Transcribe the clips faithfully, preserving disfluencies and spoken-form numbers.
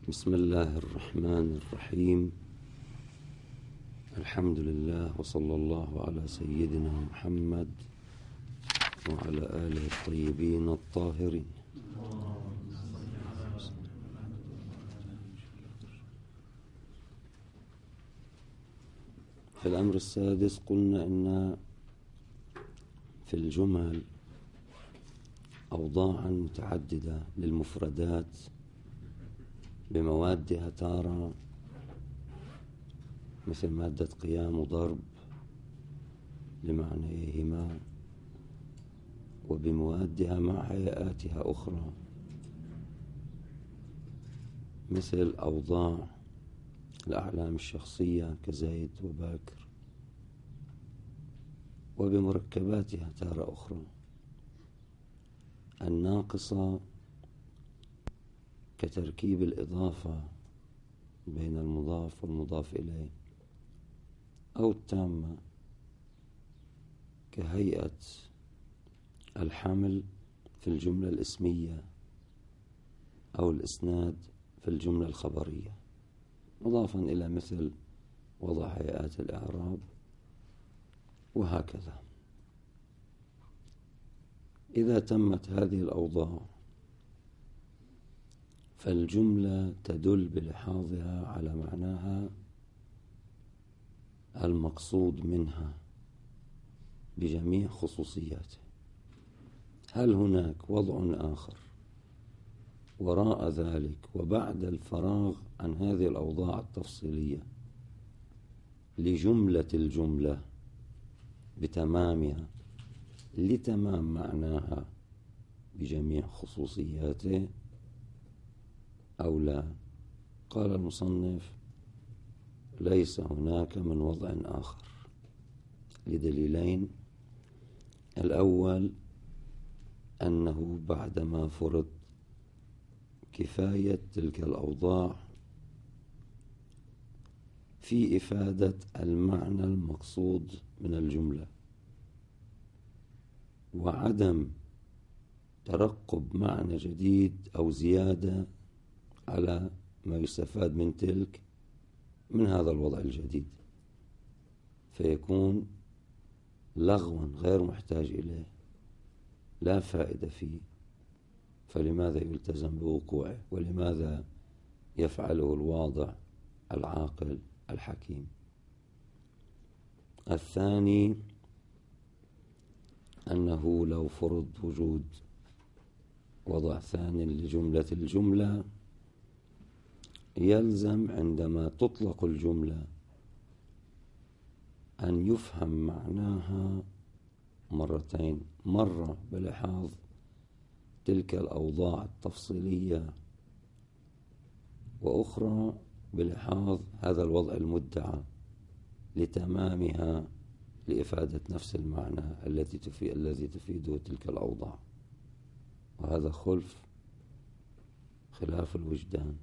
بسم الله الرحمن الرحيم. الحمد لله وصلى الله على سيدنا محمد وعلى آله الطيبين الطاهرين. في الأمر السادس قلنا إن في الجمل أوضاعا متعددة للمفردات بموادها تارة مثل مادة قيام وضرب لمعنيهما، وبموادها مع هيئاتها أخرى مثل أوضاع الأعلام الشخصية كزيد وباكر، وبمركباتها تارة أخرى الناقصة كتركيب الإضافة بين المضاف والمضاف إليه، أو التامة كهيئة الحمل في الجملة الاسمية أو الإسناد في الجملة الخبرية، مضافا إلى مثل وضع هيئات الإعراب وهكذا. إذا تمت هذه الأوضاع فالجملة تدل بلحاظها على معناها المقصود منها بجميع خصوصياته. هل هناك وضع آخر وراء ذلك وبعد الفراغ عن هذه الأوضاع التفصيلية لجملة الجملة بتمامها لتمام معناها بجميع خصوصياته أو لا؟ قال المصنف: ليس هناك من وضع آخر لدليلين. الأول أنه بعدما فرض كفاية تلك الأوضاع في إفادة المعنى المقصود من الجملة وعدم ترقب معنى جديد أو زيادة على ما يستفاد من تلك من هذا الوضع الجديد، فيكون لغوا غير محتاج إليه، لا فائدة فيه، فلماذا يلتزم بوقوعه؟ ولماذا يفعله الواضع العاقل الحكيم؟ الثاني أنه لو فرض وجود وضع ثاني لجملة الجملة يلزم عندما تطلق الجملة أن يفهم معناها مرتين: مرة بلحاظ تلك الأوضاع التفصيلية، وأخرى بلحاظ هذا الوضع المدعى لتمامها لإفادة نفس المعنى التي تفيد الذي تفيده تلك الأوضاع. وهذا خلف خلاف الوجدان،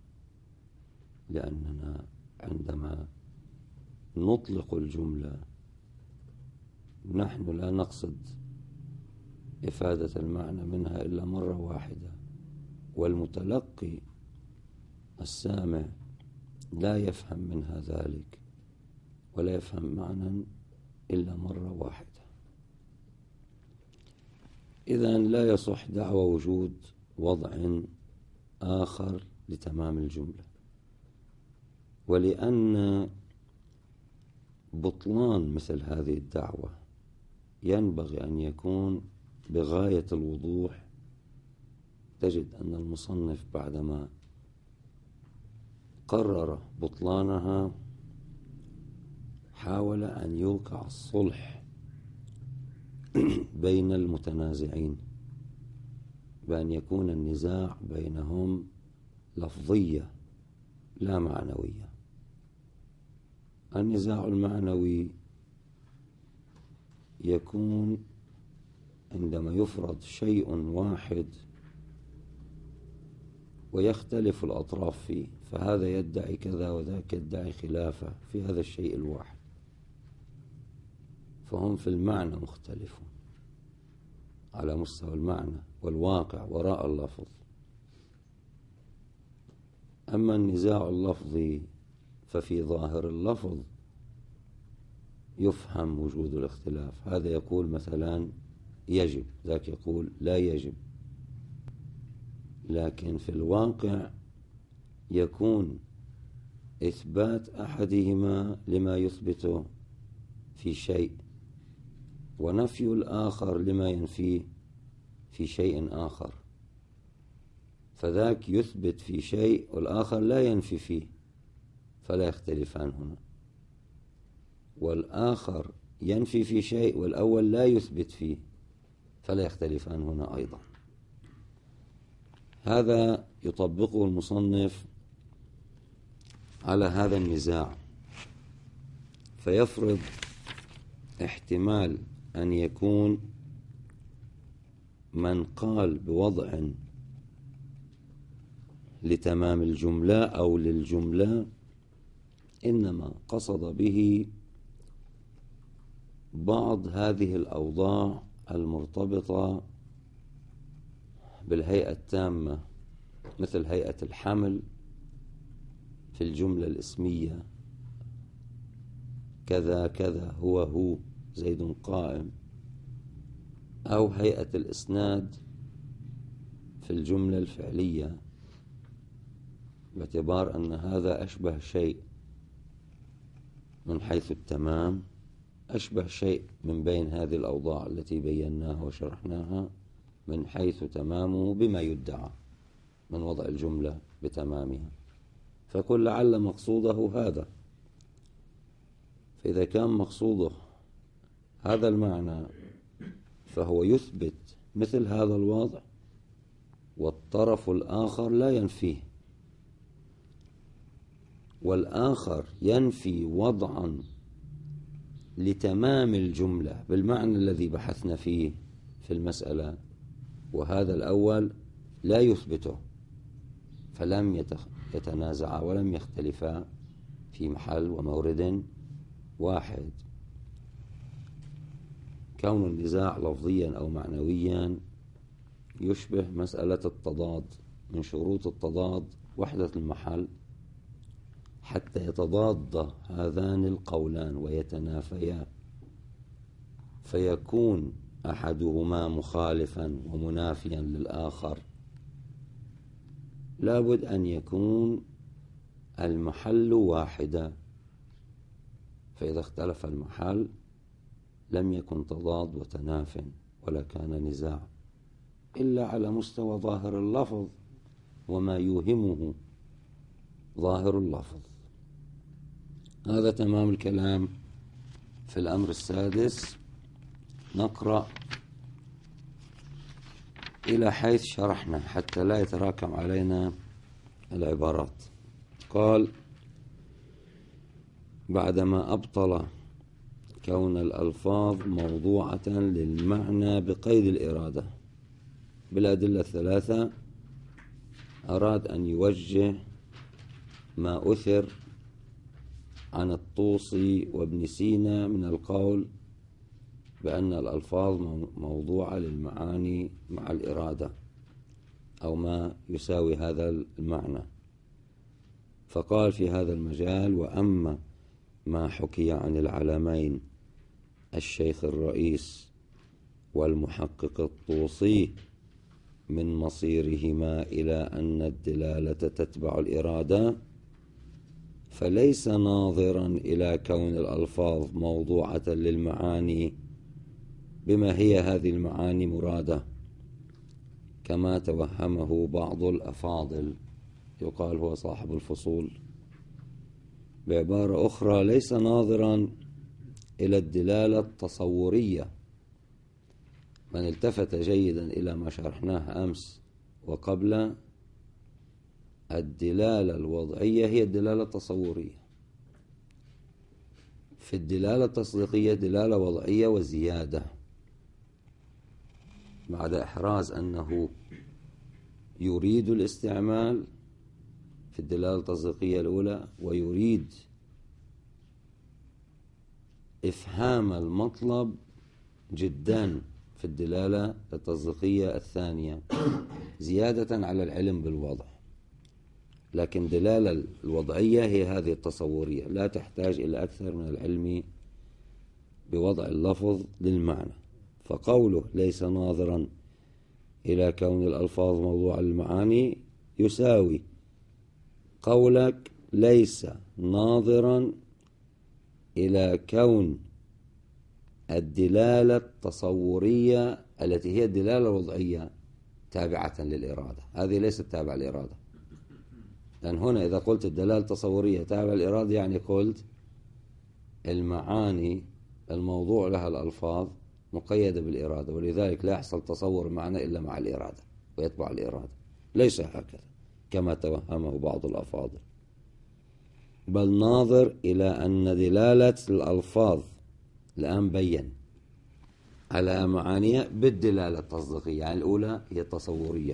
لأننا عندما نطلق الجملة نحن لا نقصد إفادة المعنى منها إلا مرة واحدة، والمتلقي السامع لا يفهم منها ذلك ولا يفهم معنى إلا مرة واحدة. إذن لا يصح دعوى وجود وضع آخر لتمام الجملة، ولأن بطلان مثل هذه الدعوة ينبغي أن يكون بغاية الوضوح، تجد أن المصنف بعدما قرر بطلانها حاول أن يوقع الصلح بين المتنازعين بأن يكون النزاع بينهم لفظية لا معنوية. النزاع المعنوي يكون عندما يفرض شيء واحد ويختلف الأطراف فيه، فهذا يدعي كذا وذاك يدعي خلافه في هذا الشيء الواحد، فهم في المعنى مختلفون على مستوى المعنى والواقع وراء اللفظ. أما النزاع اللفظي ففي ظاهر اللفظ يفهم وجود الاختلاف. هذا يقول مثلا يجب، ذاك يقول لا يجب، لكن في الواقع يكون إثبات أحدهما لما يثبته في شيء، ونفي الآخر لما ينفيه في شيء آخر، فذاك يثبت في شيء والآخر لا ينفي فيه، فلا يختلفان هنا. والآخر ينفي في شيء والأول لا يثبت فيه، فلا يختلفان هنا أيضا. هذا يطبقه المصنف على هذا النزاع، فيفرض احتمال أن يكون من قال بوضع لتمام الجملة أو للجملة إنما قصد به بعض هذه الأوضاع المرتبطة بالهيئة التامة، مثل هيئة الحمل في الجملة الاسمية، كذا كذا هو هو زيد قائم، أو هيئة الإسناد في الجملة الفعلية، باعتبار أن هذا أشبه شيء من حيث التمام، أشبه شيء من بين هذه الأوضاع التي بيناها وشرحناها من حيث تمامه بما يدعى من وضع الجملة بتمامها، فقل لعل مقصوده هذا. فإذا كان مقصوده هذا المعنى فهو يثبت مثل هذا الوضع، والطرف الآخر لا ينفيه، والآخر ينفي وضعا لتمام الجملة بالمعنى الذي بحثنا فيه في المسألة، وهذا الأول لا يثبته، فلم يتنازعا ولم يختلفا في محل ومورد واحد. كون النزاع لفظيا أو معنويا يشبه مسألة التضاد. من شروط التضاد وحدة المحل حتى يتضاد هذان القولان ويتنافيا، فيكون أحدهما مخالفا ومنافيا للآخر، لابد أن يكون المحل واحدا. فإذا اختلف المحل لم يكن تضاد وتناف ولا كان نزاع، إلا على مستوى ظاهر اللفظ وما يوهمه ظاهر اللفظ. هذا تمام الكلام في الأمر السادس. نقرأ إلى حيث شرحنا حتى لا يتراكم علينا العبارات. قال: بعدما أبطل كون الألفاظ موضوعة للمعنى بقيد الإرادة بالأدلة الثلاثة، أراد أن يوجه ما أثر عن الطوسي وابن سينا من القول بأن الألفاظ موضوعة للمعاني مع الإرادة أو ما يساوي هذا المعنى. فقال في هذا المجال: وأما ما حكي عن العلمين الشيخ الرئيس والمحقق الطوسي من مصيرهما إلى أن الدلالة تتبع الإرادة، فليس ناظرا إلى كون الألفاظ موضوعة للمعاني بما هي هذه المعاني مرادة، كما توهمه بعض الأفاضل، يقال هو صاحب الفصول. بعبارة أخرى، ليس ناظرا إلى الدلالة التصورية. من التفت جيدا إلى ما شرحناه أمس وقبل، الدلالة الوضعية هي الدلالة التصورية. في الدلالة التصديقية دلالة وضعية وزيادة، بعد إحراز أنه يريد الاستعمال في الدلالة التصديقية الأولى، ويريد إفهام المطلب جدا في الدلالة التصديقية الثانية، زيادة على العلم بالوضع. لكن الدلالة الوضعية هي هذه التصورية، لا تحتاج إلى أكثر من العلم بوضع اللفظ للمعنى. فقوله ليس ناظرا إلى كون الألفاظ موضوع المعاني يساوي قولك ليس ناظرا إلى كون الدلالة التصورية التي هي الدلالة الوضعية تابعة للإرادة. هذه ليست تابعة للإرادة، لأن هنا إذا قلت الدلالة التصورية تابعة للإرادة يعني قلت المعاني الموضوع لها الألفاظ مقيدة بالإرادة، ولذلك لا يحصل تصور معنى إلا مع الإرادة ويتبع الإرادة. ليس هكذا كما توهمه بعض الأفاضل، بل ناظر إلى أن دلالة الألفاظ الآن بين على معانيها بالدلالة التصديقية، يعني الأولى هي التصورية،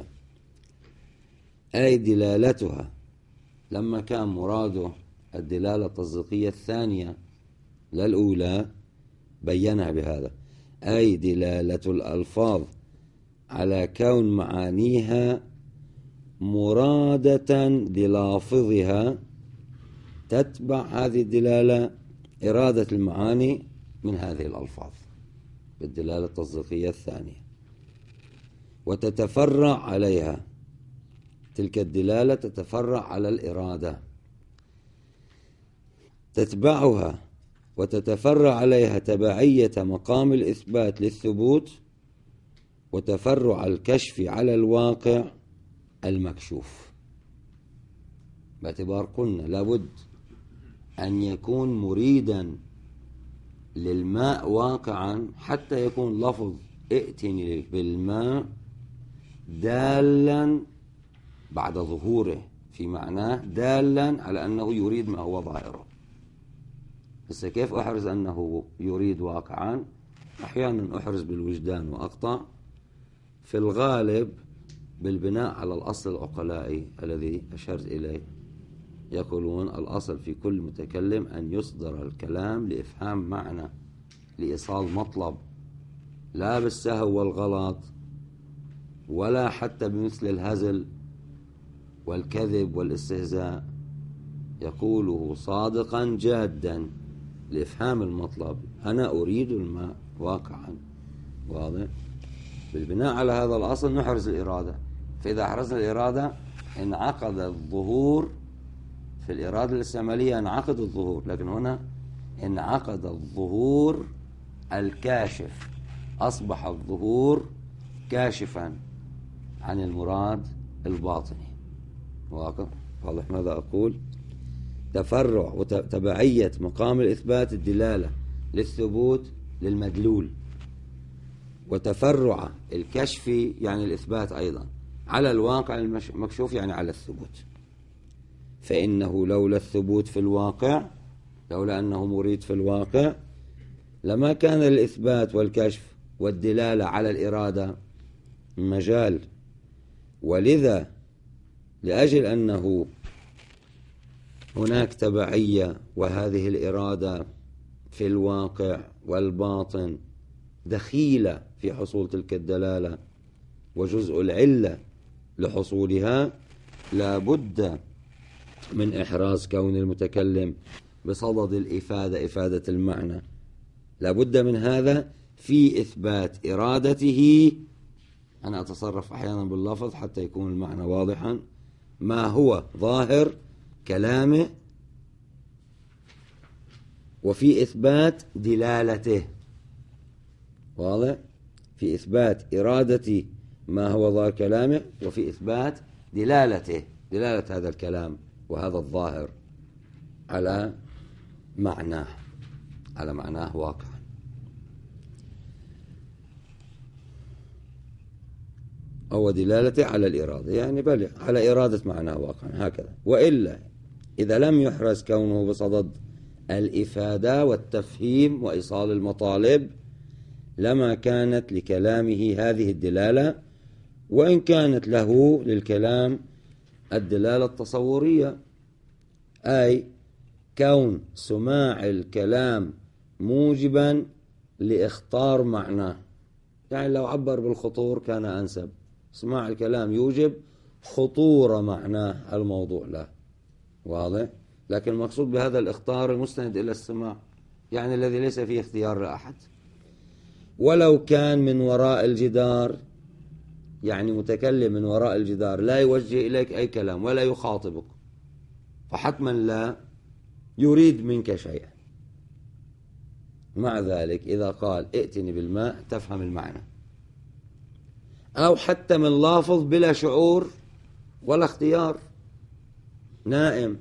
أي دلالتها لما كان مراده الدلالة التصديقية الثانية لا الأولى بينها بهذا، أي دلالة الألفاظ على كون معانيها مرادة للافظها تتبع هذه الدلالة إرادة المعاني من هذه الألفاظ بالدلالة التصديقية الثانية، وتتفرع عليها تلك الدلالة، تتفرع على الإرادة، تتبعها وتتفرع عليها تبعية مقام الإثبات للثبوت وتفرع الكشف على الواقع المكشوف. باعتبار قلنا لابد أن يكون مريدا للماء واقعا حتى يكون لفظ ائتني بالماء دالا بعد ظهوره في معناه دالا على أنه يريد ما هو ظاهره. بس كيف أحرز أنه يريد واقعا؟ أحيانا أحرز بالوجدان وأقطع، في الغالب بالبناء على الأصل العقلائي الذي أشرت إليه. يقولون الأصل في كل متكلم أن يصدر الكلام لإفهام معنى، لإيصال مطلب، لا بالسهو والغلط ولا حتى بمثل الهزل والكذب والاستهزاء، يقوله صادقا جادا لإفهام المطلب، أنا أريد الماء واقعا. واضح؟ بالبناء على هذا الأصل نحرز الإرادة، فإذا أحرزنا الإرادة انعقد الظهور في الإرادة الاستعمالية، انعقد الظهور، لكن هنا انعقد الظهور الكاشف، أصبح الظهور كاشفا عن المراد الباطني. واضح ماذا أقول؟ تفرع وتبعية مقام الإثبات الدلالة للثبوت للمدلول، وتفرع الكشف يعني الإثبات أيضا على الواقع المكشوف يعني على الثبوت. فإنه لولا الثبوت في الواقع، لولا أنه مريد في الواقع، لما كان الإثبات والكشف والدلالة على الإرادة مجال. ولذا لأجل أنه هناك تبعية وهذه الإرادة في الواقع والباطن دخيلة في حصول تلك الدلالة وجزء العلة لحصولها، لا بد من إحراز كون المتكلم بصدد الإفادة، إفادة المعنى، لا بد من هذا في إثبات إرادته. أنا أتصرف أحيانا باللفظ حتى يكون المعنى واضحا، ما هو ظاهر كلامه، وفي إثبات دلالته. واضح؟ في إثبات إرادة ما هو ظاهر كلامه، وفي إثبات دلالته، دلالة هذا الكلام وهذا الظاهر على معناه، على معناه واقعا. أو دلالته على الإرادة، يعني بل على إرادة معناه واقعا، هكذا. وإلا إذا لم يحرز كونه بصدد الإفادة والتفهيم وإيصال المطالب لما كانت لكلامه هذه الدلالة، وإن كانت له للكلام الدلالة التصورية، أي كون سماع الكلام موجبا لإخطار معناه. يعني لو عبر بالخطور كان أنسب، سماع الكلام يوجب خطورة معناه الموضوع لا، واضح؟ لكن المقصود بهذا الاختيار المستند إلى السماع، يعني الذي ليس فيه اختيار لأحد. ولو كان من وراء الجدار، يعني متكلم من وراء الجدار لا يوجه إليك أي كلام ولا يخاطبك، فحتما لا يريد منك شيئا. مع ذلك إذا قال ائتني بالماء تفهم المعنى. أو حتى من لافظ بلا شعور ولا اختيار، نائم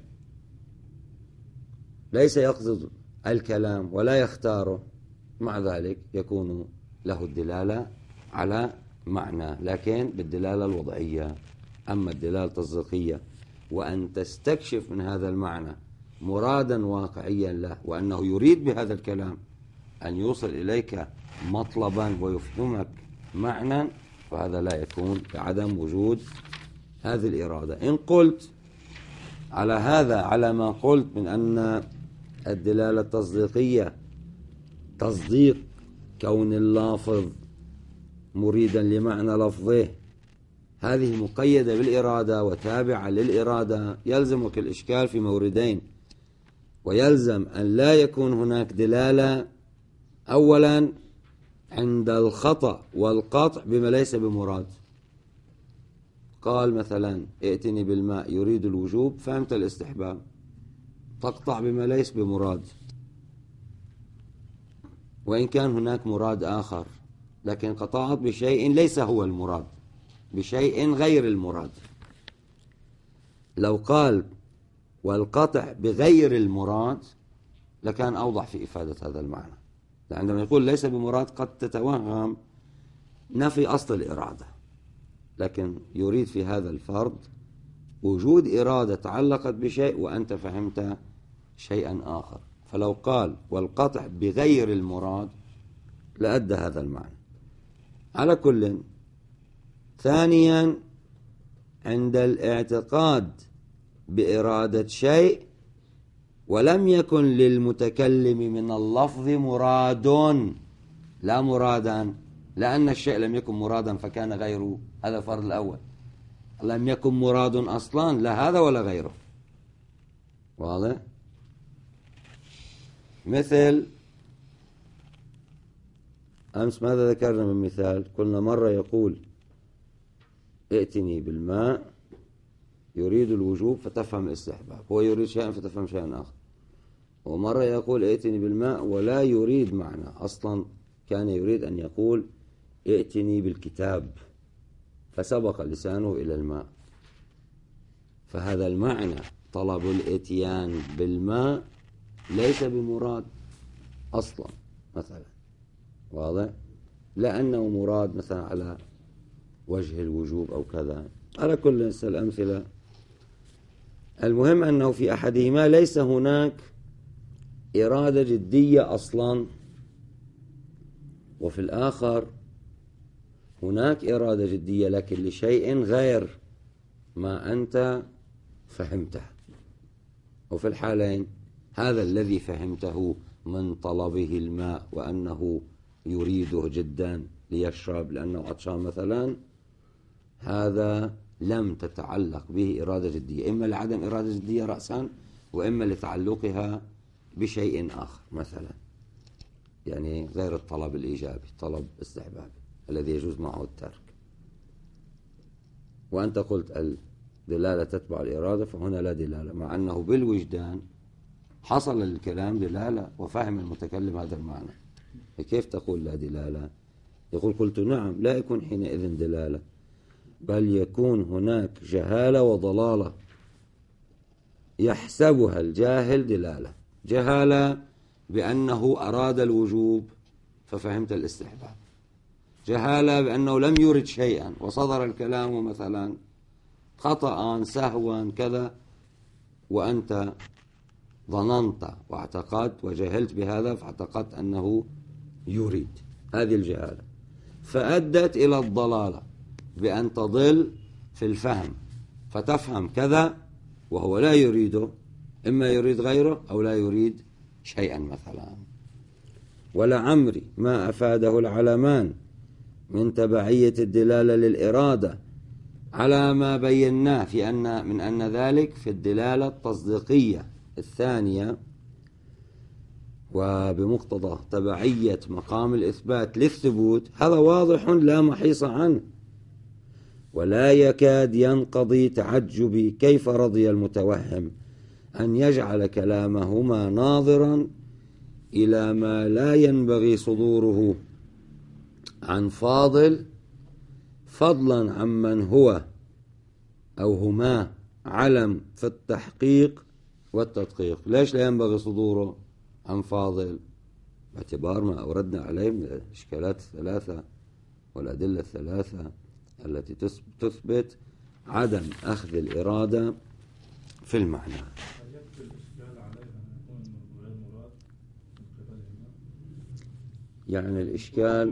ليس يقصد الكلام ولا يختاره، مع ذلك يكون له الدلالة على معنى، لكن بالدلالة الوضعية. أما الدلالة التصديقية وأن تستكشف من هذا المعنى مرادا واقعيا له، وأنه يريد بهذا الكلام أن يوصل إليك مطلبا ويفهمك معنى، فهذا لا يكون بعدم وجود هذه الإرادة. إن قلت على هذا على ما قلت من أن الدلالة التصديقية تصديق كون اللافظ مريدا لمعنى لفظه، هذه مقيدة بالإرادة وتابعة للإرادة، يلزمك الإشكال في موردين. ويلزم أن لا يكون هناك دلالة أولا عند الخطأ والقطع بما ليس بمراد. قال مثلا ائتني بالماء يريد الوجوب، فهمت الاستحباب، تقطع بما ليس بمراد، وإن كان هناك مراد آخر، لكن قطعت بشيء ليس هو المراد، بشيء غير المراد. لو قال والقطع بغير المراد لكان أوضح في إفادة هذا المعنى. عندما يقول ليس بمراد قد تتوهم نفي أصل الإرادة، لكن يريد في هذا الفرض وجود إرادة تعلقت بشيء وأنت فهمت شيئا آخر. فلو قال والقطع بغير المراد لأدى هذا المعنى. على كل، ثانيا عند الاعتقاد بإرادة شيء ولم يكن للمتكلم من اللفظ مراد، لا مرادا، لأن الشيء لم يكن مرادا فكان غيره، هذا الفرض الأول. لم يكن مراد أصلا، لا هذا ولا غيره، واضح؟ مثل أمس ماذا ذكرنا من مثال؟ قلنا مرة يقول ائتني بالماء يريد الوجوب فتفهم الاستحباب، هو يريد شيئا فتفهم شيئا آخر. ومرة يقول ائتني بالماء ولا يريد معنى، أصلا كان يريد أن يقول ائتني بالكتاب فسبق لسانه إلى الماء، فهذا المعنى طلب الاتيان بالماء ليس بمراد أصلا مثلا، واضح؟ لأنه مراد مثلا على وجه الوجوب أو كذا. على كل الأمثلة، المهم أنه في أحدهما ليس هناك إرادة جدية أصلا، وفي الآخر هناك إرادة جدية لكن لشيء غير ما أنت فهمته. وفي الحالين هذا الذي فهمته من طلبه الماء وأنه يريده جدا ليشرب لأنه عطشان مثلا، هذا لم تتعلق به إرادة جدية، إما لعدم إرادة جدية رأسا وإما لتعلقها بشيء آخر مثلا، يعني غير الطلب الإيجابي، طلب استحبابي الذي يجوز معه الترك. وأنت قلت الدلالة تتبع الإرادة، فهنا لا دلالة، مع أنه بالوجدان حصل للكلام دلالة وفهم المتكلم هذا المعنى. كيف تقول لا دلالة؟ يقول قلت نعم، لا يكون حينئذ دلالة، بل يكون هناك جهالة وضلالة يحسبها الجاهل دلالة. جهالة بأنه أراد الوجوب ففهمت الاستحباب، جهالة بأنه لم يرد شيئا وصدر الكلام مثلا خطأ سهوا كذا، وأنت ظننت واعتقدت وجهلت بهذا فاعتقدت أنه يريد، هذه الجهالة فأدت إلى الضلالة بأن تضل في الفهم فتفهم كذا وهو لا يريده، إما يريد غيره أو لا يريد شيئا مثلا. ولعمري ما أفاده العلمان من تبعية الدلالة للإرادة على ما بيناه في أن من أن ذلك في الدلالة التصديقية الثانية، وبمقتضى تبعية مقام الإثبات للثبوت، هذا واضح لا محيص عنه، ولا يكاد ينقضي تعجبي كيف رضي المتوهم أن يجعل كلامهما ناظرا إلى ما لا ينبغي صدوره عن فاضل، فضلا عمن هو أو هما علم في التحقيق والتدقيق. ليش لا ينبغي صدوره عن فاضل؟ باعتبار ما أوردنا عليه من الإشكالات الثلاثة والأدلة الثلاثة التي تثبت عدم أخذ الإرادة في المعنى. يعني الإشكال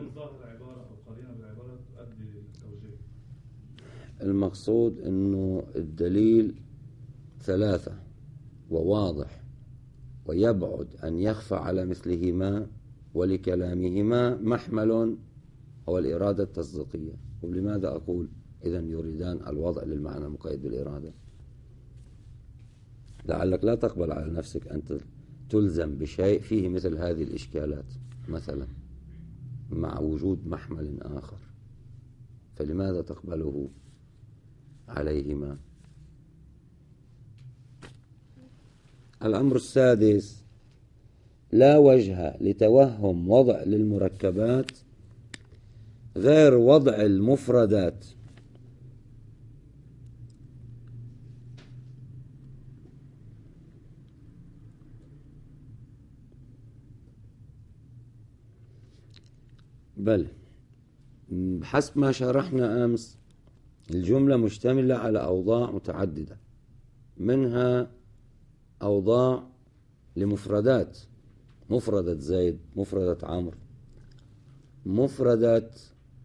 المقصود أنه الدليل ثلاثة وواضح، ويبعد أن يخفى على مثلهما، ولكلامهما محمل هو الإرادة التصديقية. ولماذا أقول إذن يريدان الوضع للمعنى مقيد بالإرادة؟ لعلك لا تقبل على نفسك أن تلزم بشيء فيه مثل هذه الإشكالات مثلا مع وجود محمل آخر، فلماذا تقبله عليهما؟ الأمر السادس: لا وجه لتوهم وضع للمركبات غير وضع المفردات، بل حسب ما شرحنا أمس الجملة مشتملة على أوضاع متعددة، منها أوضاع لمفردات، مفردة زيد، مفردة عمرو، مفردة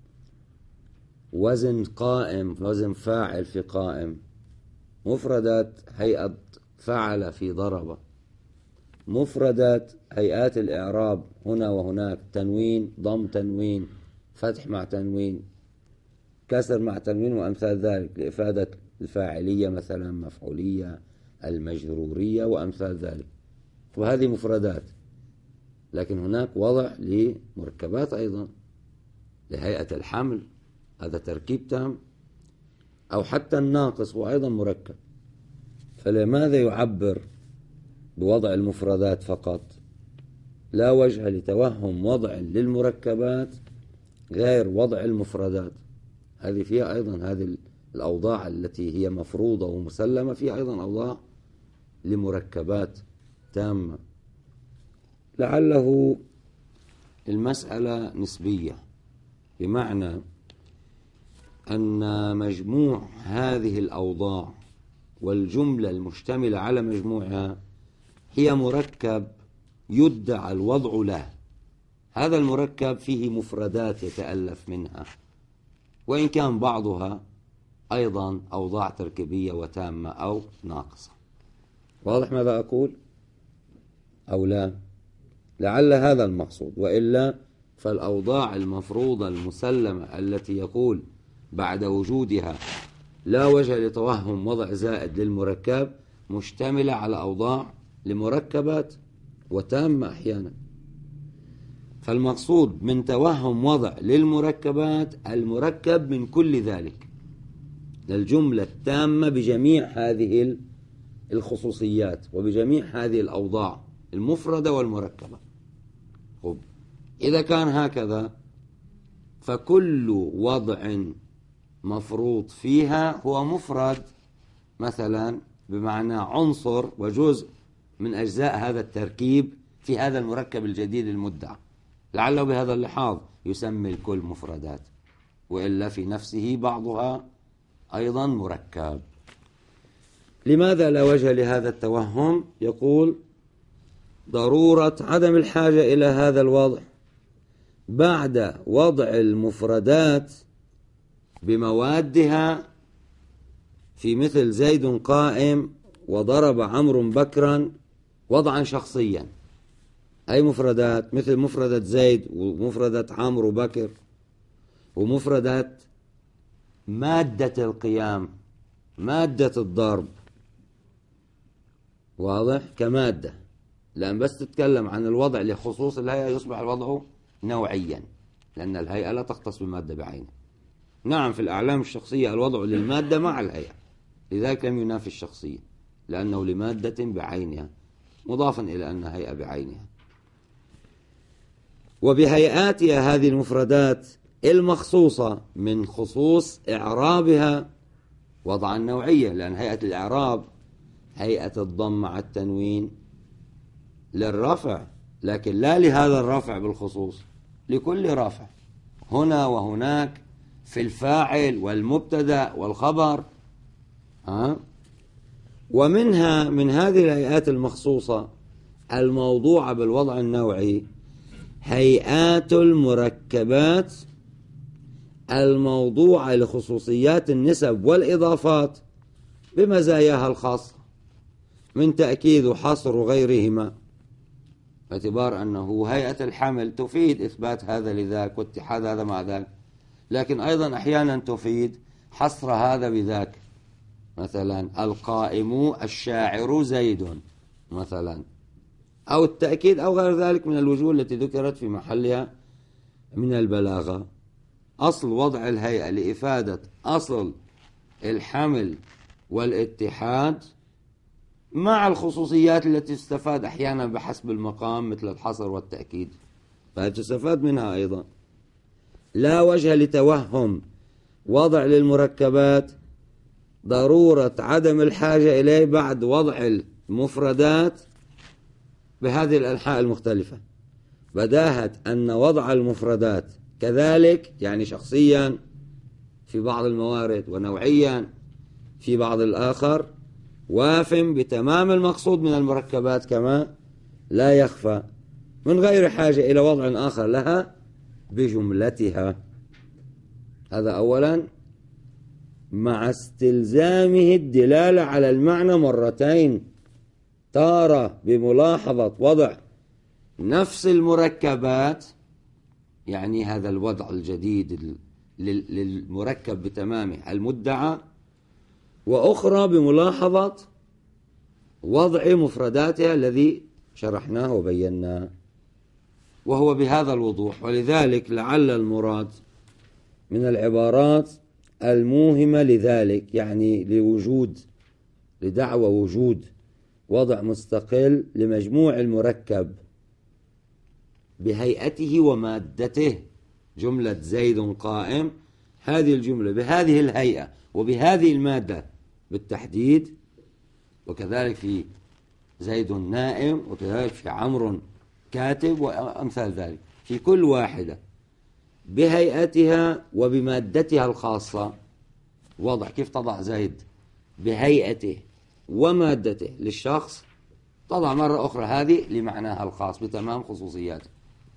وزن قائم، وزن فاعل في قائم، مفردة هيئة فعل في ضرب، مفردة هيئات الإعراب هنا وهناك، تنوين، ضم تنوين، فتح مع تنوين، كسر مع تنوين، وأمثال ذلك لإفادة الفاعلية مثلا، مفعولية، المجرورية، وأمثال ذلك. وهذه مفردات. لكن هناك وضع لمركبات أيضا، لهيئة الحمل، هذا تركيب تام، أو حتى الناقص وأيضا مركب. فلماذا يعبر بوضع المفردات فقط؟ لا وجه لتوهم وضع للمركبات غير وضع المفردات. هذه فيها أيضا هذه الأوضاع التي هي مفروضة ومسلمة، فيها أيضا أوضاع لمركبات تامة. لعله المسألة نسبية، بمعنى أن مجموع هذه الأوضاع والجملة المشتملة على مجموعها هي مركب يدعى الوضع له. هذا المركب فيه مفردات يتألف منها، وإن كان بعضها أيضا أوضاع تركيبية وتامة أو ناقصة. واضح ماذا أقول أو لا؟ لعل هذا المقصود، وإلا فالأوضاع المفروضة المسلمة التي يقول بعد وجودها لا وجه لتوهم وضع زائد للمركب مشتملة على أوضاع لمركبات وتامة أحيانا. فالمقصود من توهم وضع للمركبات المركب من كل ذلك، الجملة التامة بجميع هذه الخصوصيات وبجميع هذه الأوضاع المفردة والمركبة. خب. إذا كان هكذا فكل وضع مفروض فيها هو مفرد مثلا، بمعنى عنصر وجزء من أجزاء هذا التركيب في هذا المركب الجديد المدعى. لعله بهذا اللحاظ يسمي الكل مفردات، وإلا في نفسه بعضها أيضا مركب. لماذا لا وجه لهذا التوهم؟ يقول: ضرورة عدم الحاجة إلى هذا الوضع بعد وضع المفردات بموادها في مثل زيد قائم وضرب عمرو بكرا وضعا شخصيا. أي مفردات؟ مثل مفردة زيد ومفردة عمرو بكر ومفردات مادة القيام، مادة الضرب، واضح؟ كمادة، لأن بس تتكلم عن الوضع لخصوص الهيئة يصبح الوضع نوعيا، لأن الهيئة لا تختص بمادة بعينها. نعم في الأعلام الشخصية الوضع للمادة مع الهيئة، لذلك لم ينافي الشخصية، لأنه لمادة بعينها مضافا إلى أن هيئة بعينها. وبهيئاتها هذه المفردات المخصوصة من خصوص إعرابها وضعا نوعية، لأن هيئة الإعراب هيئة الضم مع التنوين للرفع، لكن لا لهذا الرفع بالخصوص، لكل رفع هنا وهناك في الفاعل والمبتدأ والخبر. ها؟ ومنها من هذه الهيئات المخصوصة الموضوعة بالوضع النوعي هيئات المركبات الموضوعة لخصوصيات النسب والإضافات بمزاياها الخاصة من تأكيد وحصر وغيرهما، باعتبار أنه هيئة الحمل تفيد إثبات هذا لذاك واتحاد هذا مع ذاك، لكن أيضا أحيانا تفيد حصر هذا بذاك، مثلا القائم الشاعر زيد مثلا، أو التأكيد أو غير ذلك من الوجوه التي ذكرت في محلها من البلاغة. أصل وضع الهيئة لإفادة أصل الحمل والاتحاد مع الخصوصيات التي تستفاد أحيانا بحسب المقام مثل الحصر والتأكيد، فتستفاد منها أيضا. لا وجه لتوهم وضع للمركبات ضرورة عدم الحاجة إليه بعد وضع المفردات بهذه الأنحاء المختلفة، بداهة أن وضع المفردات كذلك يعني شخصيا في بعض الموارد ونوعيا في بعض الآخر واف بتمام المقصود من المركبات كما لا يخفى، من غير حاجة إلى وضع آخر لها بجملتها. هذا أولا، مع استلزامه الدلالة على المعنى مرتين، تارة بملاحظة وضع نفس المركبات، يعني هذا الوضع الجديد للمركب بتمامه المدعى، وأخرى بملاحظة وضع مفرداتها الذي شرحناه وبيناه، وهو بهذا الوضوح. ولذلك لعل المراد من العبارات الموهمة لذلك، يعني لوجود لدعوى وجود وضع مستقل لمجموع المركب بهيئته ومادته، جملة زيد قائم، هذه الجملة بهذه الهيئة وبهذه المادة بالتحديد، وكذلك في زيد نائم، وكذلك في عمرو كاتب، وأمثال ذلك، في كل واحدة بهيئتها وبمادتها الخاصة. وضع كيف تضع زيد بهيئته ومادته للشخص، تضع مرة أخرى هذه لمعناها الخاص بتمام خصوصياته.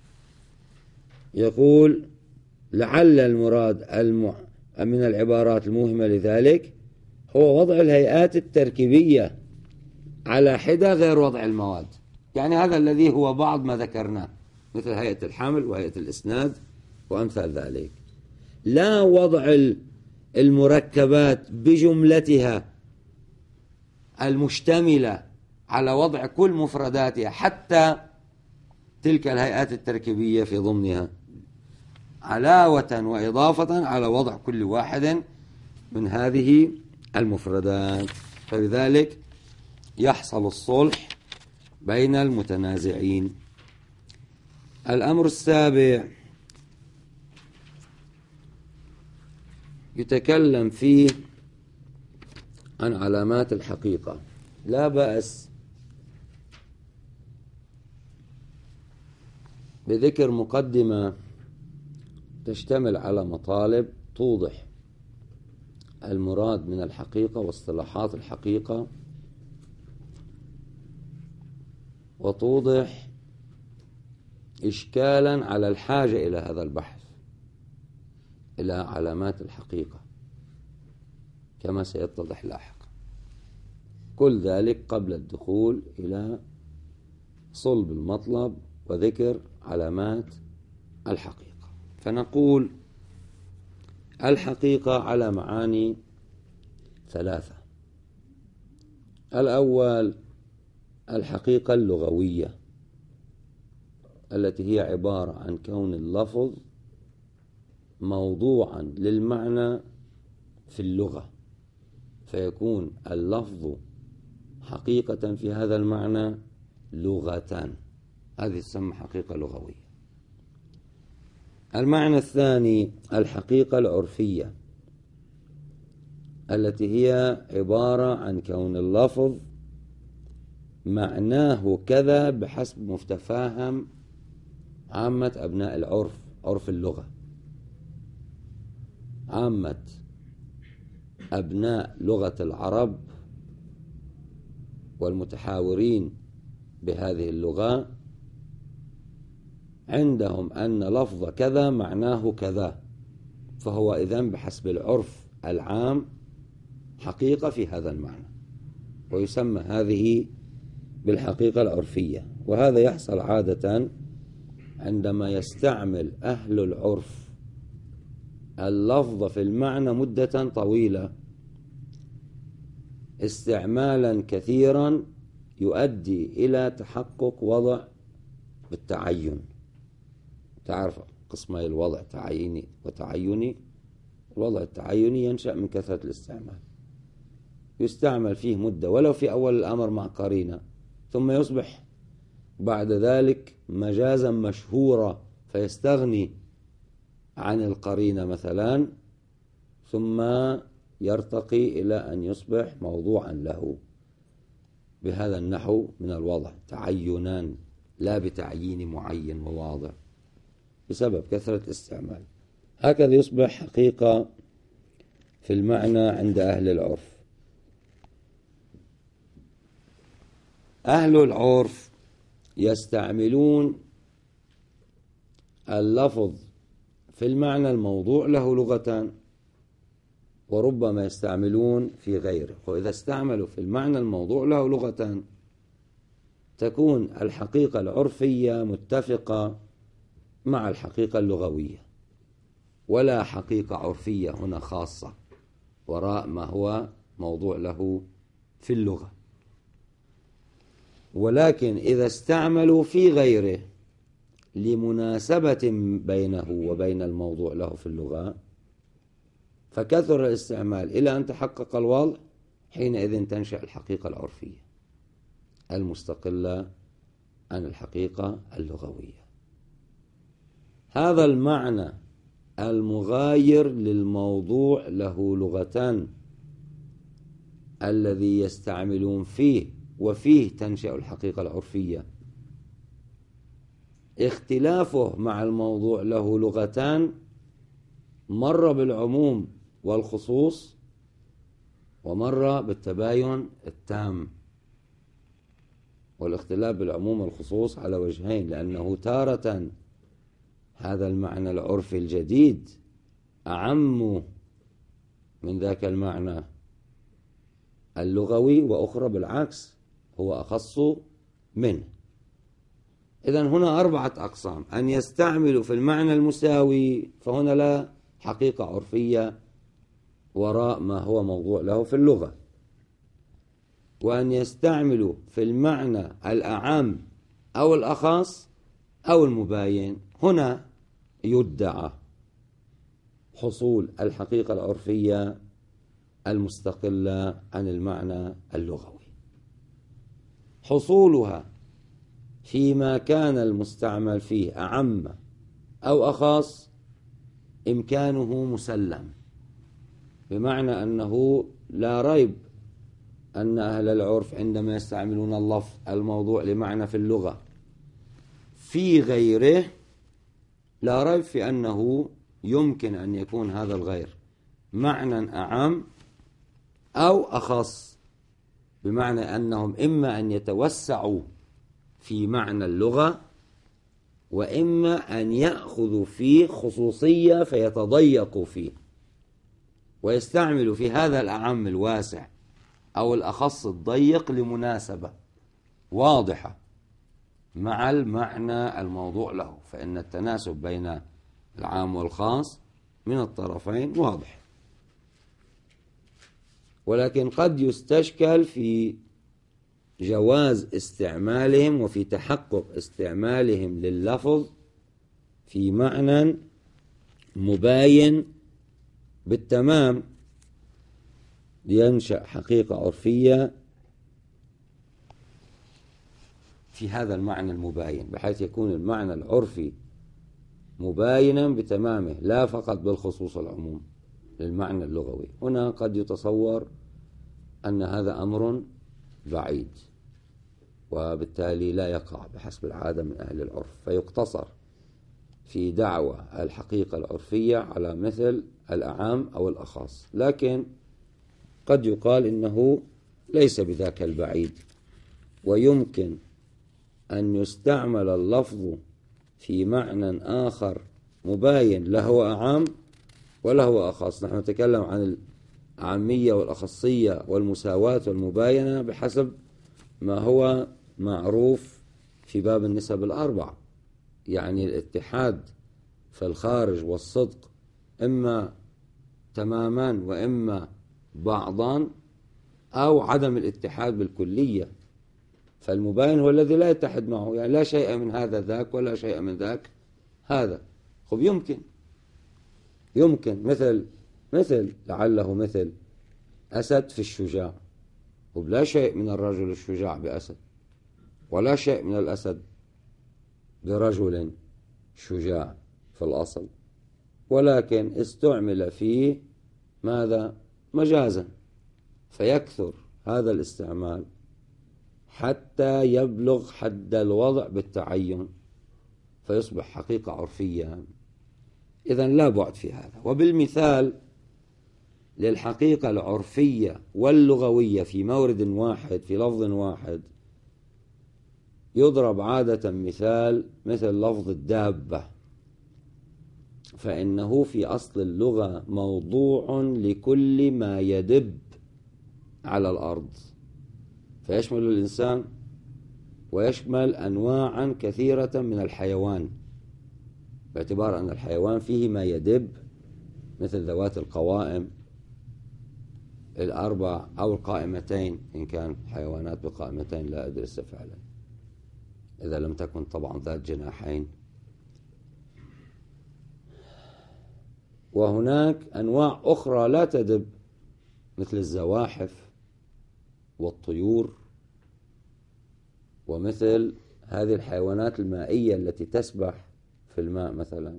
يقول لعل المراد الم... من العبارات الموهمة لذلك هو وضع الهيئات التركيبية على حدة غير وضع المواد، يعني هذا الذي هو بعض ما ذكرناه مثل هيئة الحمل وهيئة الإسناد وأمثال ذلك، لا وضع المركبات بجملتها المشتملة على وضع كل مفرداتها حتى تلك الهيئات التركيبية في ضمنها، علاوة وإضافة على وضع كل واحد من هذه المفردات، فبذلك يحصل الصلح بين المتنازعين. الأمر السابع يتكلم فيه عن علامات الحقيقة. لا بأس بذكر مقدمة تشتمل على مطالب توضح المراد من الحقيقة واصطلاحات الحقيقة، وتوضح إشكالا على الحاجة إلى هذا البحث، إلى علامات الحقيقة كما سيتضح لاحقا. كل ذلك قبل الدخول إلى صلب المطلب وذكر علامات الحقيقة. فنقول الحقيقة على معاني ثلاثة. الأول الحقيقة اللغوية التي هي عبارة عن كون اللفظ موضوعا للمعنى في اللغة، فيكون اللفظ حقيقة في هذا المعنى لغة، هذه تسمى حقيقة لغوية. المعنى الثاني الحقيقة العرفية التي هي عبارة عن كون اللفظ معناه كذا بحسب متفاهم عامة أبناء العرف، عرف اللغة. عامة أبناء لغة العرب والمتحاورين بهذه اللغة عندهم أن لفظ كذا معناه كذا، فهو إذن بحسب العرف العام حقيقة في هذا المعنى، ويسمى هذه بالحقيقة العرفية. وهذا يحصل عادة عندما يستعمل أهل العرف اللفظ في المعنى مدة طويلة استعمالا كثيرا يؤدي إلى تحقق وضع بالتعين. تعرف قسمي الوضع تعييني وتعيني. الوضع التعيني ينشأ من كثرة الاستعمال، يستعمل فيه مدة ولو في أول الأمر مع قرينة، ثم يصبح بعد ذلك مجازا مشهورا فيستغني عن القرينة مثلا، ثم يرتقي إلى أن يصبح موضوعا له بهذا النحو من الوضع تعينان لا بتعيين معين وواضح بسبب كثرة استعمال. هكذا يصبح حقيقة في المعنى عند أهل العرف. أهل العرف يستعملون اللفظ في المعنى الموضوع له لغتان، وربما يستعملون في غيره. وإذا استعملوا في المعنى الموضوع له لغتان تكون الحقيقة العرفية متفقة مع الحقيقة اللغوية، ولا حقيقة عرفية هنا خاصة وراء ما هو موضوع له في اللغة. ولكن إذا استعملوا في غيره لمناسبة بينه وبين الموضوع له في اللغة فكثر الاستعمال إلى أن تحقق الوضع، حينئذ تنشأ الحقيقة العرفية المستقلة عن الحقيقة اللغوية. هذا المعنى المغاير للموضوع له لغتان الذي يستعملون فيه وفيه تنشأ الحقيقة العرفية، اختلافه مع الموضوع له لغتان مر بالعموم والخصوص ومر بالتباين التام. والاختلاف بالعموم والخصوص على وجهين، لأنه تارة هذا المعنى العرفي الجديد أعم من ذاك المعنى اللغوي، وأخرى بالعكس هو أخص منه. إذن هنا أربعة أقسام: أن يستعملوا في المعنى المساوي، فهنا لا حقيقة عرفية وراء ما هو موضوع له في اللغة، وأن يستعملوا في المعنى الأعم أو الأخص أو المباين، هنا يدعى حصول الحقيقة العرفية المستقلة عن المعنى اللغوي. حصولها فيما كان المستعمل فيه أعم أو أخص إمكانه مسلم، بمعنى أنه لا ريب أن أهل العرف عندما يستعملون اللفظ الموضوع لمعنى في اللغة في غيره لا ريب في أنه يمكن أن يكون هذا الغير معنى أعم أو أخص، بمعنى أنهم إما أن يتوسعوا في معنى اللغة، وإما أن يأخذوا فيه خصوصية فيتضيقوا فيه ويستعملوا في هذا الأعم الواسع أو الأخص الضيق لمناسبة واضحة مع المعنى الموضوع له. فإن التناسب بين العام والخاص من الطرفين واضح، ولكن قد يستشكل في جواز استعمالهم وفي تحقق استعمالهم لللفظ في معنى مباين بالتمام لينشأ حقيقة عرفية في هذا المعنى المباين، بحيث يكون المعنى العرفي مباينا بتمامه لا فقط بالخصوص العموم للمعنى اللغوي. هنا قد يتصور أن هذا أمر بعيد وبالتالي لا يقع بحسب العادة من أهل العرف، فيقتصر في دعوى الحقيقة العرفية على مثل الأعام أو الأخاص، لكن قد يقال إنه ليس بذاك البعيد، ويمكن أن يستعمل اللفظ في معنى آخر مباين له أعام وله أخص. نحن نتكلم عن العامية والأخصية والمساواة والمباينة بحسب ما هو معروف في باب النسب الأربع، يعني الاتحاد في الخارج والصدق إما تماما وإما بعضا أو عدم الاتحاد بالكلية، فالمباين هو الذي لا يتحد معه، يعني لا شيء من هذا ذاك ولا شيء من ذاك هذا. خب يمكن يمكن مثل مثل لعله مثل أسد في الشجاع، ولا شيء من الرجل الشجاع بأسد ولا شيء من الأسد برجل شجاع في الأصل، ولكن استعمل فيه ماذا؟ مجازا، فيكثر هذا الاستعمال حتى يبلغ حد الوضع بالتعين فيصبح حقيقة عرفية. إذن لا بعد في هذا. وبالمثال للحقيقة العرفية واللغوية في مورد واحد في لفظ واحد يضرب عادة مثال مثل لفظ الدابة، فإنه في أصل اللغة موضوع لكل ما يدب على الأرض، فيشمل الإنسان ويشمل أنواعا كثيرة من الحيوان، باعتبار أن الحيوان فيه ما يدب مثل ذوات القوائم الأربع أو القائمتين، إن كان حيوانات بقائمتين لا أدري فعلا، إذا لم تكن طبعا ذات جناحين. وهناك أنواع أخرى لا تدب مثل الزواحف والطيور ومثل هذه الحيوانات المائية التي تسبح في الماء مثلا.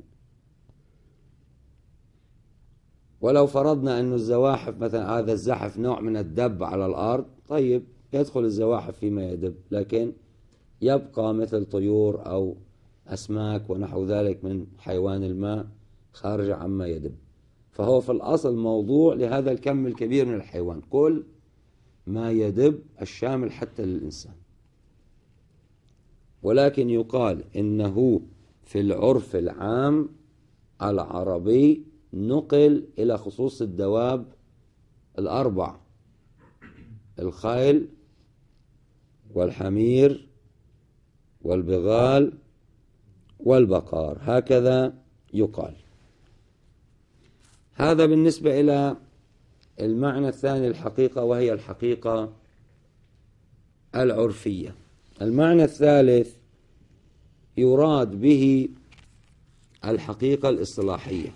ولو فرضنا أن الزواحف مثلا هذا الزحف نوع من الدب على الأرض، طيب يدخل الزواحف فيما يدب، لكن يبقى مثل طيور أو أسماك ونحو ذلك من حيوان الماء خارج عما يدب، فهو في الأصل موضوع لهذا الكم الكبير من الحيوان، كل ما يدب الشامل حتى للإنسان. ولكن يقال إنه في العرف العام العربي نقل إلى خصوص الدواب الأربع: الخيل والحمير والبغال والبقار، هكذا يقال. هذا بالنسبة إلى المعنى الثاني الحقيقة، وهي الحقيقة العرفية. المعنى الثالث يراد به الحقيقة الاصطلاحية،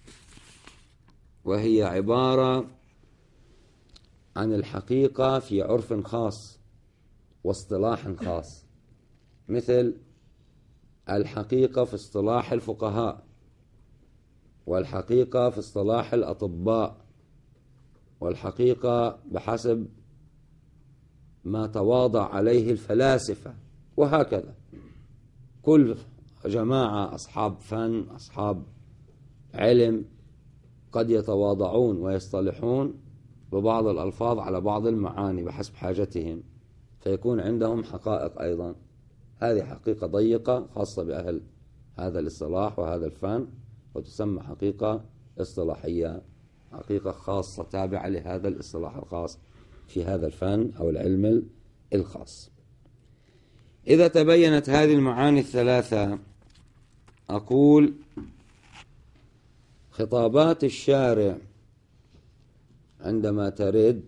وهي عبارة عن الحقيقة في عرف خاص واصطلاح خاص، مثل الحقيقة في اصطلاح الفقهاء، والحقيقة في اصطلاح الأطباء، والحقيقة بحسب ما تواضع عليه الفلاسفة، وهكذا. كل جماعة أصحاب فن أصحاب علم قد يتواضعون ويصطلحون ببعض الألفاظ على بعض المعاني بحسب حاجتهم، فيكون عندهم حقائق أيضا. هذه حقيقة ضيقة خاصة بأهل هذا الاصطلاح وهذا الفن، وتسمى حقيقة اصطلاحية، حقيقة خاصة تابعة لهذا الاصطلاح الخاص في هذا الفن أو العلم الخاص. إذا تبينت هذه المعاني الثلاثة، أقول خطابات الشارع عندما ترد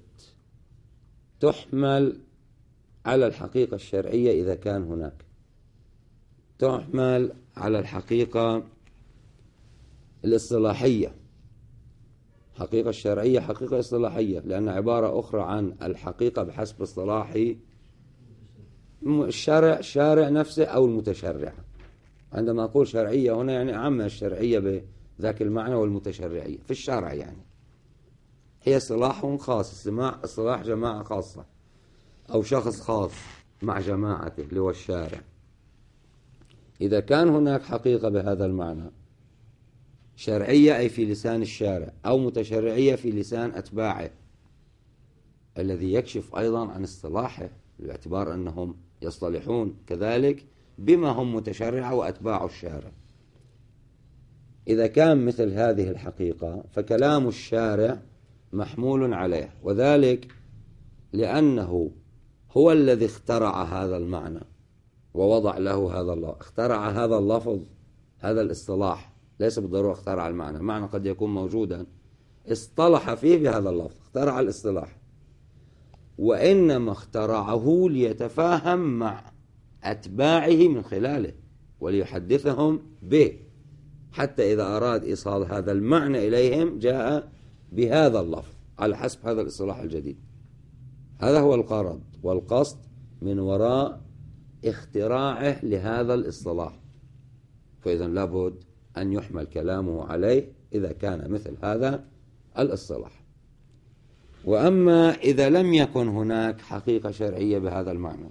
تحمل على الحقيقة الشرعية إذا كان هناك، تحمل على الحقيقة الاصطلاحية. حقيقة الشرعية حقيقة اصطلاحية، لأن عبارة أخرى عن الحقيقة بحسب اصطلاحي الشارع، شارع نفسه أو المتشرع. عندما أقول شرعية هنا يعني أعم الشرعية بذاك المعنى والمتشرعية في الشرع، يعني هي اصطلاح خاص، اصطلاح جماعة خاصة أو شخص خاص مع جماعته اللي هو الشارع. إذا كان هناك حقيقة بهذا المعنى، شرعية أي في لسان الشارع، أو متشرعية في لسان أتباعه، الذي يكشف أيضا عن اصطلاحه باعتبار أنهم يصطلحون كذلك بما هم متشرعة وأتباع الشارع. إذا كان مثل هذه الحقيقة فكلام الشارع محمول عليه، وذلك لأنه هو الذي اخترع هذا المعنى ووضع له هذا اللفظ، اخترع هذا اللفظ، هذا الاصطلاح، ليس بالضرورة اخترع المعنى، المعنى قد يكون موجودا، اصطلح فيه بهذا اللفظ، اخترع الاصطلاح، وإنما اخترعه ليتفاهم مع أتباعه من خلاله وليحدثهم به، حتى إذا أراد إيصال هذا المعنى إليهم جاء بهذا اللفظ على حسب هذا الاصطلاح الجديد. هذا هو الغرض والقصد من وراء اختراعه لهذا الاصطلاح. فإذا لابد أن يحمل كلامه عليه إذا كان مثل هذا الاصطلاح. وأما إذا لم يكن هناك حقيقة شرعية بهذا المعنى،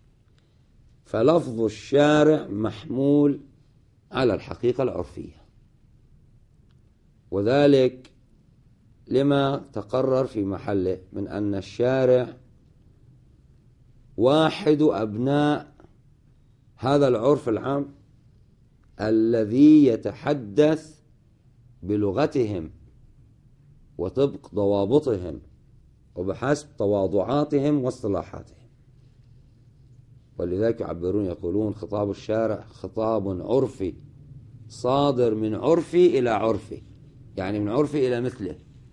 فلفظ الشارع محمول على الحقيقة العرفية، وذلك لما تقرر في محله من أن الشارع واحد أبناء هذا العرف العام الذي يتحدث بلغتهم وطبق ضوابطهم وبحسب تواضعاتهم واصطلاحاتهم. ولذلك يعبرون يقولون خطاب الشارع خطاب عرفي صادر من عرفي إلى عرفي، يعني من عرفي إلى مثله،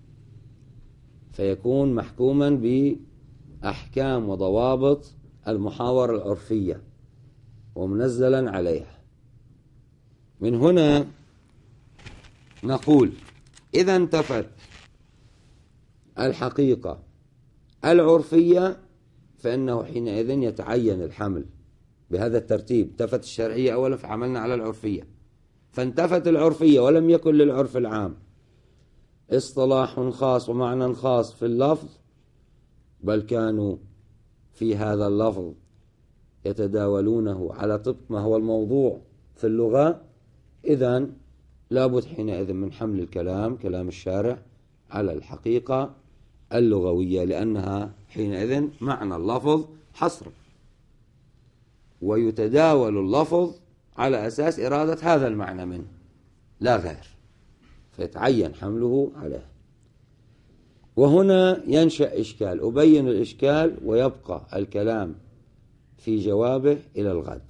فيكون محكوما بأحكام وضوابط المحاورة العرفية ومنزلا عليها. من هنا نقول إذا انتفت الحقيقة العرفية فإنه حينئذ يتعين الحمل بهذا الترتيب. انتفت الشرعية أولا فعملنا على العرفية، فانتفت العرفية ولم يكن للعرف العام اصطلاح خاص ومعنى خاص في اللفظ، بل كانوا في هذا اللفظ يتداولونه على طبق ما هو الموضوع في اللغة، إذن لابد حينئذ من حمل الكلام كلام الشارع على الحقيقة اللغوية، لأنها حينئذ معنى اللفظ حصرا، ويتداول اللفظ على أساس إرادة هذا المعنى منه لا غير، فيتعين حمله عليه. وهنا ينشأ إشكال، أبين الإشكال ويبقى الكلام في جوابه إلى الغد.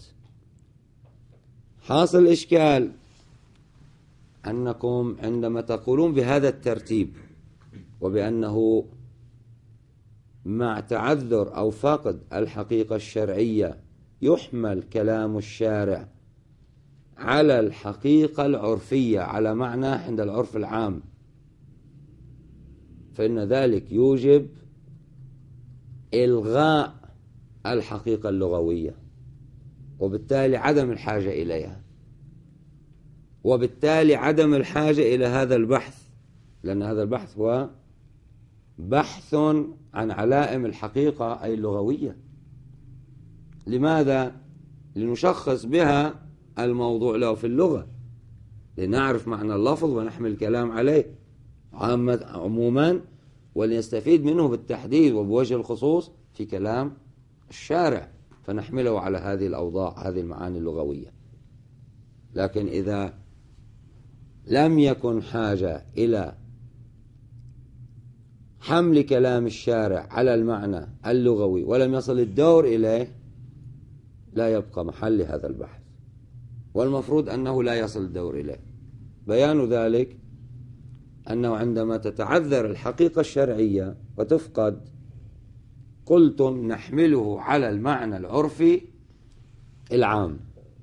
حاصل الإشكال أنكم عندما تقولون بهذا الترتيب وبأنه مع تعذر أو فقد الحقيقة الشرعية يحمل كلام الشارع على الحقيقة العرفية على معنى عند العرف العام، فإن ذلك يوجب إلغاء الحقيقة اللغوية، وبالتالي عدم الحاجة إليها، وبالتالي عدم الحاجة إلى هذا البحث، لأن هذا البحث هو بحث عن علائم الحقيقة أي اللغوية. لماذا؟ لنشخص بها الموضوع له في اللغة، لنعرف معنى اللفظ ونحمل الكلام عليه عامة عموما، ولنستفيد منه بالتحديد وبوجه الخصوص في كلام الشارع، فنحمله على هذه الأوضاع هذه المعاني اللغوية. لكن إذا لم يكن حاجة إلى حمل كلام الشارع على المعنى اللغوي ولم يصل الدور إليه، لا يبقى محل هذا البحث، والمفروض أنه لا يصل الدور إليه. بيان ذلك أنه عندما تتعذر الحقيقة الشرعية وتفقد قلتم نحمله على المعنى العرفي العام،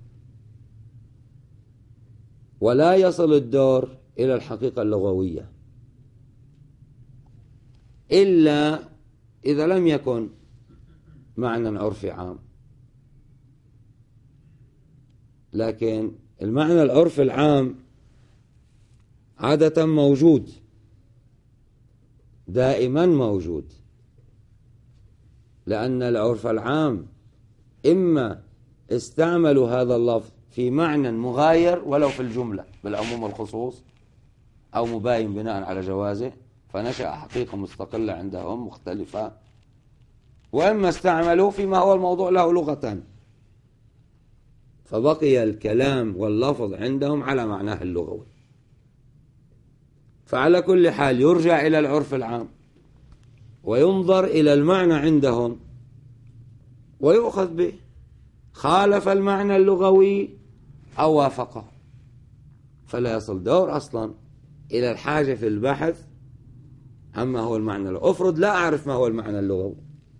ولا يصل الدور إلى الحقيقة اللغوية إلا إذا لم يكن معنى عرفي عام. لكن المعنى العرفي العام عادة موجود، دائما موجود، لأن العرف العام إما استعملوا هذا اللفظ في معنى مغاير ولو في الجملة بالعموم والخصوص، أو مباين بناء على جوازه فنشأ حقيقة مستقلة عندهم مختلفة، وإما استعملوا فيما هو الموضوع له لغة فبقي الكلام واللفظ عندهم على معناه اللغوي. فعلى كل حال يرجع إلى العرف العام وينظر إلى المعنى عندهم ويؤخذ به، خالف المعنى اللغوي أو وافقه، فلا يصل دور أصلا إلى الحاجة في البحث عما هو المعنى اللغوي. أفرض لا أعرف ما هو المعنى اللغوي،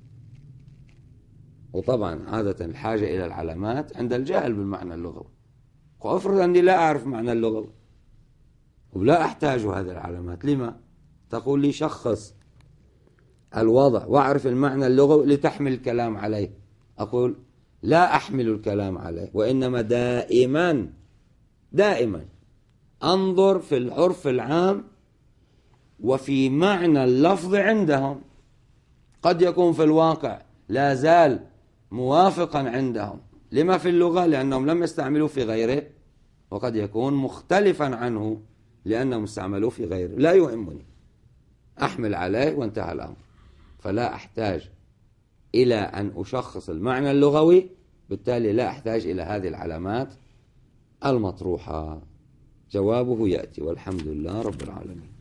وطبعا عادة الحاجة إلى العلامات عند الجهل بالمعنى اللغوي، وأفرض أني لا أعرف معنى اللغوي ولا أحتاج هذه العلامات، لما؟ تقول لي شخص الوضع وأعرف المعنى اللغوي لتحمل الكلام عليه. أقول لا أحمل الكلام عليه، وإنما دائما دائما أنظر في العرف العام وفي معنى اللفظ عندهم. قد يكون في الواقع لا زال موافقا عندهم لما في اللغة لأنهم لم يستعملوا في غيره، وقد يكون مختلفا عنه لأنهم استعملوا في غيره. لا يهمني، أحمل عليه وانتهى الأمر، فلا أحتاج إلى أن أشخص المعنى اللغوي، بالتالي لا أحتاج إلى هذه العلامات المطروحة. جوابه يأتي، والحمد لله رب العالمين.